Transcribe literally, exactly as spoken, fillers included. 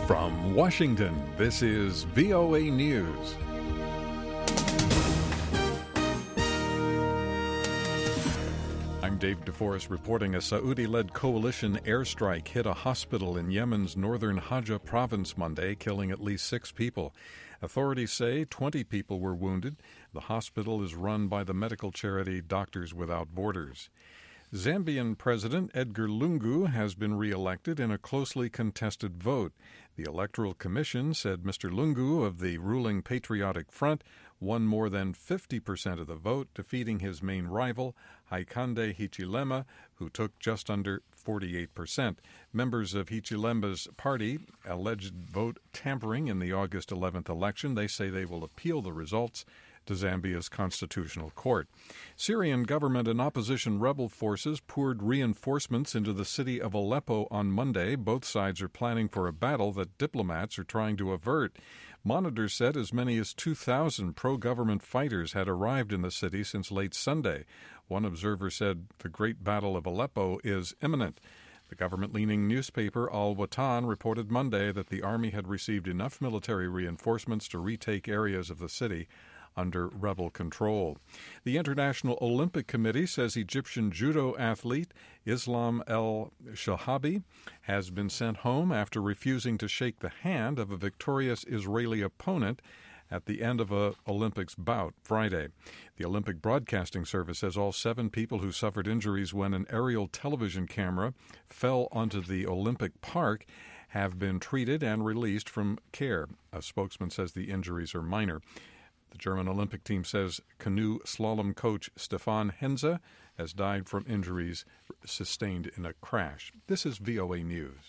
From Washington, this is V O A News. I'm Dave DeForest reporting a Saudi-led coalition airstrike hit a hospital in Yemen's northern Hajj province Monday, killing at least six people. Authorities say twenty people were wounded. The hospital is run by the medical charity Doctors Without Borders. Zambian President Edgar Lungu has been re-elected in a closely contested vote. The Electoral Commission said Mister Lungu of the ruling Patriotic Front won more than fifty percent of the vote, defeating his main rival, Hakainde Hichilema, who took just under forty-eight percent. Members of Hichilempa's party alleged vote tampering in the August eleventh election. They say they will appeal the results to Zambia's constitutional court. Syrian government and opposition rebel forces poured reinforcements into the city of Aleppo on Monday. Both sides are planning for a battle that diplomats are trying to avert. Monitors said as many as two thousand pro-government fighters had arrived in the city since late Sunday. One observer said the Great Battle of Aleppo is imminent. The government-leaning newspaper Al Watan reported Monday that the army had received enough military reinforcements to retake areas of the city under rebel control. The International Olympic Committee says Egyptian judo athlete Islam El Shahabi has been sent home after refusing to shake the hand of a victorious Israeli opponent at the end of a Olympics bout Friday. The Olympic Broadcasting Service says all seven people who suffered injuries when an aerial television camera fell onto the Olympic park have been treated and released from care. A spokesman says the injuries are minor. The German Olympic team says canoe slalom coach Stefan Henze has died from injuries sustained in a crash. This is V O A News.